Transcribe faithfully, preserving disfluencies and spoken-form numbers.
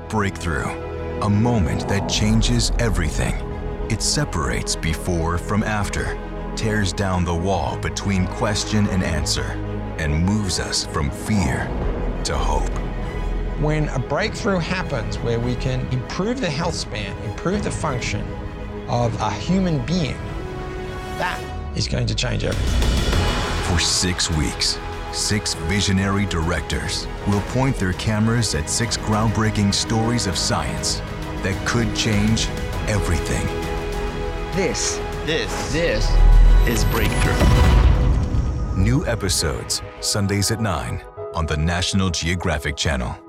breakthrough, a moment that changes everything. It separates before from after, tears down the wall between question and answer, and moves us from fear to hope. When a breakthrough happens where we can improve the health span, improve the function of a human being, that is going to change everything. For six weeks, six visionary directors will point their cameras at six groundbreaking stories of science that could change everything. This, This this is Breakthrough. New episodes, Sundays at nine on the National Geographic Channel.